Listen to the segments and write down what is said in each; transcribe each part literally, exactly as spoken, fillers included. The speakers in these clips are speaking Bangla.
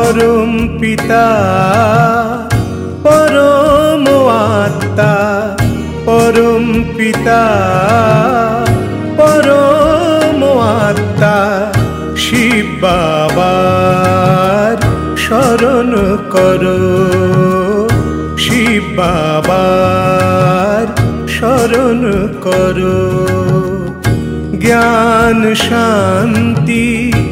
পরম পিতা পরম আত্মা, পরম পিতা পরম আত্মা শিব বাবার শরণ করো, শিব বাবার শরণ করো। জ্ঞান শান্তি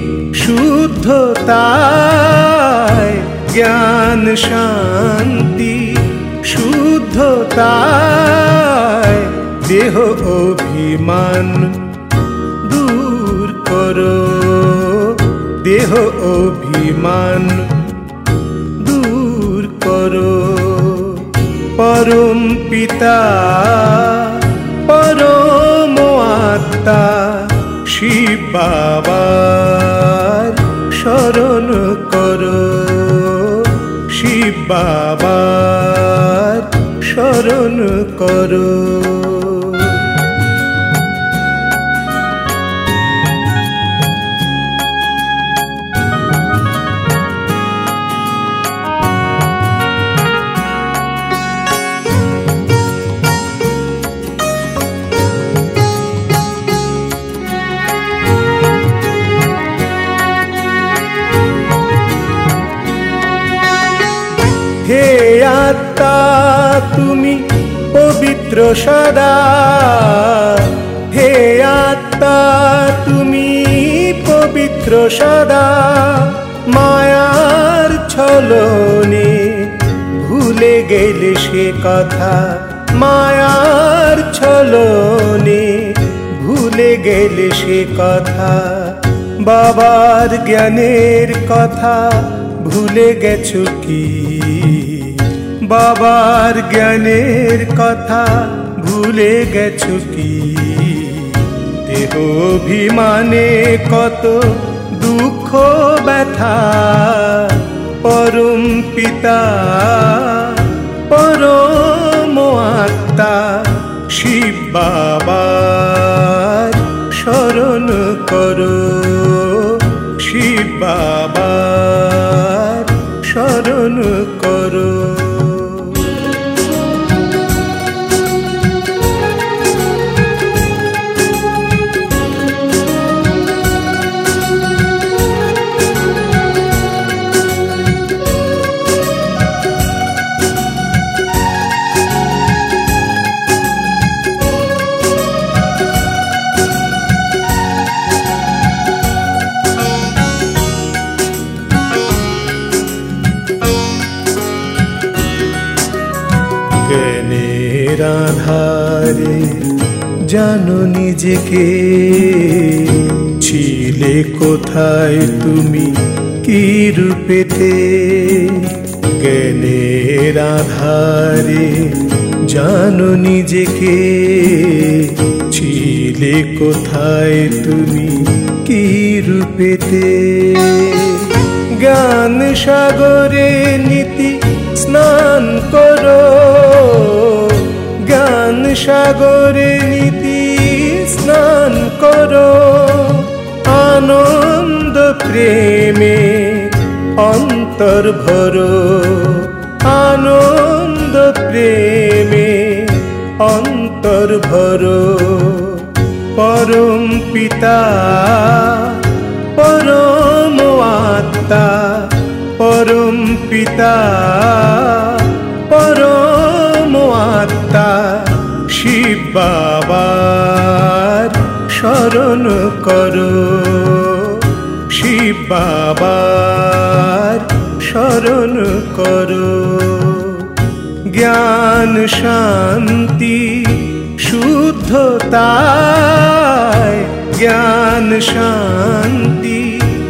শুদ্ধতায়, জ্ঞান শান্তি শুদ্ধতায় দেহ অভিমান দূর করো, দেহ অভিমান দূর করো। পরম পিতা পরম আত্মা শিব বাবার শরণ করো, শিব বাবার শরণ করো। হে আত্মা তুমি পবিত্র সদা, হে আত্মা তুমি পবিত্র সদা। মায়ার ছলনে ভুলে গেলে সে কথা, মায়ার ছলনে ভুলে গেলে সে কথা। বাবার জ্ঞানের কথা ভুলে গেছো কি, বাবার জ্ঞানের কথা ভুলে গেছো কি। দেহ অভিমানে কত দুঃখ ব্যথা, পরম পিতা পরম আত্মা শিব বাবার শরণ করো, শিব বাবার শরণ করো। জ্ঞানের আধারে জানো নিজেকে, ছিলে কোথায় তুমি কি রূপেতে। জ্ঞানের আধারে জানো নিজেকে, ছিলে কোথায় তুমি কি রূপেতে। জ্ঞান সাগরে নীতি স্নান করো, জ্ঞান সাগরে নীতি স্নান করো। আনন্দ প্রেমে অন্তর ভরো, আনন্দ প্রেমে অন্তর ভরো। পরম পিতা পরম আত্মা, পরম পিতা পরম আত্মা শিব বাবার শরণ করো, শিব বাবার শরণ করো। জ্ঞান শান্তি শুদ্ধতায়, জ্ঞান শান্তি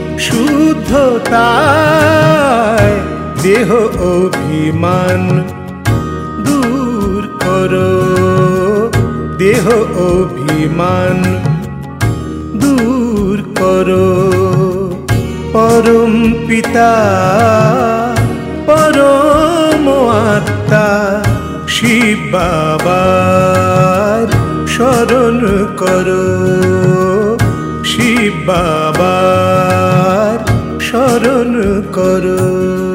শুদ্ধতায় দেহ অভিমান দূর করো, দেহ অভিমান দূর করো। পরম পিতা পরম আত্মা শিব বাবার শরণ করো, শিব বাবার স্মরণ করো।